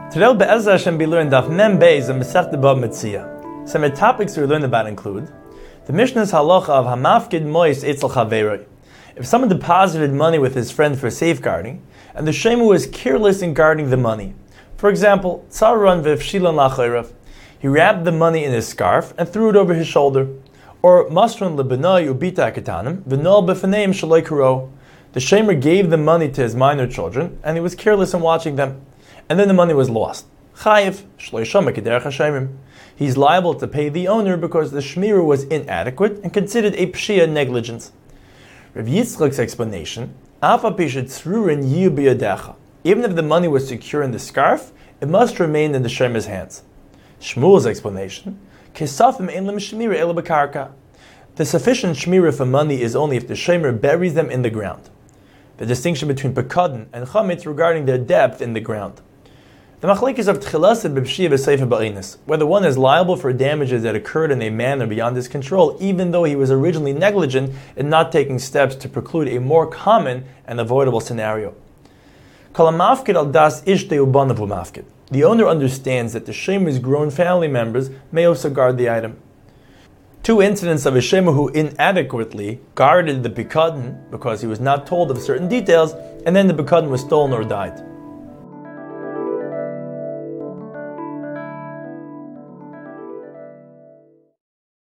Today, Be'ezra Hashem, be learned Daf Mem Beis and Masechta Bava Metzia. Some of the topics we learn about include the Mishnah's halacha of Hamafkid Mois Eitzel Chaveroi. If someone deposited money with his friend for safeguarding, and the shemu was careless in guarding the money. For example, Tzaran v'Fshilan Lachayrav. He wrapped the money in his scarf and threw it over his shoulder. Or Masron lebenai ubita ketanim v'nol b'faneim shaloi karo. The shamer gave the money to his minor children, and he was careless in watching them. And then the money was lost. Chayiv shloisham kederech hashemim. He's liable to pay the owner because the shmira was inadequate and considered a pshia negligence. Rav Yitzchak's explanation: Afa pishet tzrurin yiyu biyadecha. Even if the money was secure in the scarf, it must remain in the shemer's hands. Shmuel's explanation: Kesafim ein lim shmira ela b'karka. The sufficient shmira for money is only if the shemer buries them in the ground. The distinction between pekadon and chametz regarding their depth in the ground. The machlekes of tchilas and b'pshia b'seifa ba'inus, whether one is liable for damages that occurred in a manner beyond his control, even though he was originally negligent in not taking steps to preclude a more common and avoidable scenario. Kol hamafkid al das ishtei ubanav umafkid. The owner understands that the shemer's grown family members may also guard the item. Two incidents of a shemer who inadequately guarded the pekadon because he was not told of certain details, and then the pekadon was stolen or died.